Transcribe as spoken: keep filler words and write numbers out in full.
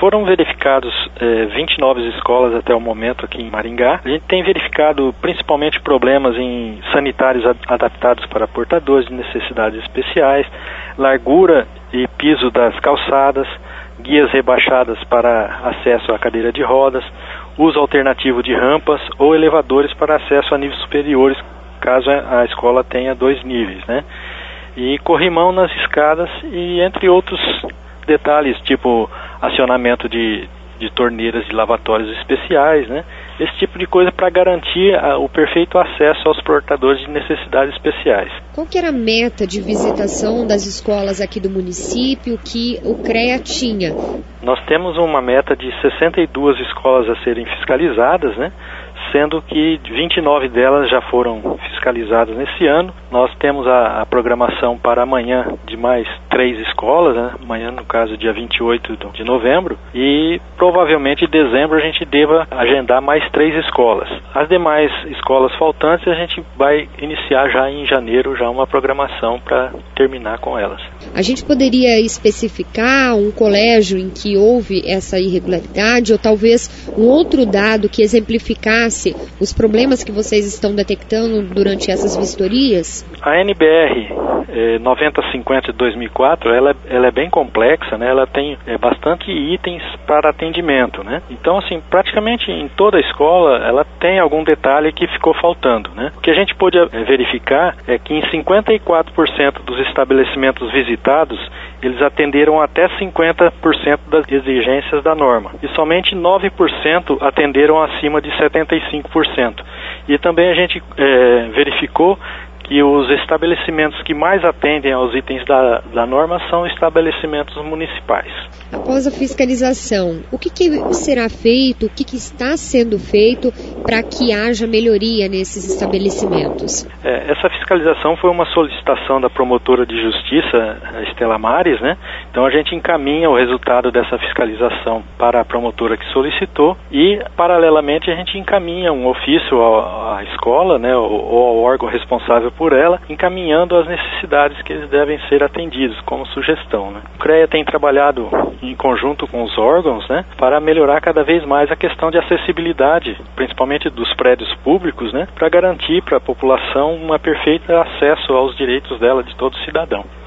foram verificados é, vinte e nove escolas até o momento aqui em Maringá. A gente tem verificado principalmente problemas em sanitários ad- adaptados para portadores de necessidades especiais, largura e piso das calçadas, guias rebaixadas para acesso à cadeira de rodas, uso alternativo de rampas ou elevadores para acesso a níveis superiores, caso a escola tenha dois níveis, né? E corrimão nas escadas e entre outros detalhes, tipo acionamento de, de torneiras de lavatórios especiais, né? Esse tipo de coisa para garantir a, o perfeito acesso aos portadores de necessidades especiais. Qual que era a meta de visitação das escolas aqui do município que o CREA tinha? Nós temos uma meta de sessenta e duas escolas a serem fiscalizadas, né? Sendo que vinte e nove delas já foram fiscalizadas nesse ano. Nós temos a, a programação para amanhã de mais três escolas, né? Amanhã, no caso, dia vinte e oito de novembro, e provavelmente em dezembro a gente deva agendar mais três escolas. As demais escolas faltantes a gente vai iniciar já em janeiro já uma programação para terminar com elas. A gente poderia especificar um colégio em que houve essa irregularidade ou talvez um outro dado que exemplificasse os problemas que vocês estão detectando durante essas vistorias? A N B R eh, noventa cinquenta de dois mil e quatro, ela, ela é bem complexa, né? Ela tem é, bastante itens para atendimento, né? Então, assim, praticamente em toda a escola, ela tem algum detalhe que ficou faltando, né? O que a gente pôde é, verificar é que em cinquenta e quatro por cento dos estabelecimentos visitados, eles atenderam até cinquenta por cento das exigências da norma. E somente nove por cento atenderam acima de setenta e cinco por cento. E também a gente é, verificou que os estabelecimentos que mais atendem aos itens da, da norma são estabelecimentos municipais. Após a fiscalização, o que, que será feito, o que, que está sendo feito para que haja melhoria nesses estabelecimentos? É, essa fiscalização foi uma solicitação da promotora de justiça, a Estela Mares, né? Então a gente encaminha o resultado dessa fiscalização para a promotora que solicitou e, paralelamente, a gente encaminha um ofício à, à escola, né, ou, ou ao órgão responsável por ela, encaminhando as necessidades que eles devem ser atendidos, como sugestão, né? O CREA tem trabalhado em conjunto com os órgãos, né, para melhorar cada vez mais a questão de acessibilidade, principalmente dos prédios públicos, né, para garantir para a população um perfeito acesso aos direitos dela, de todo cidadão.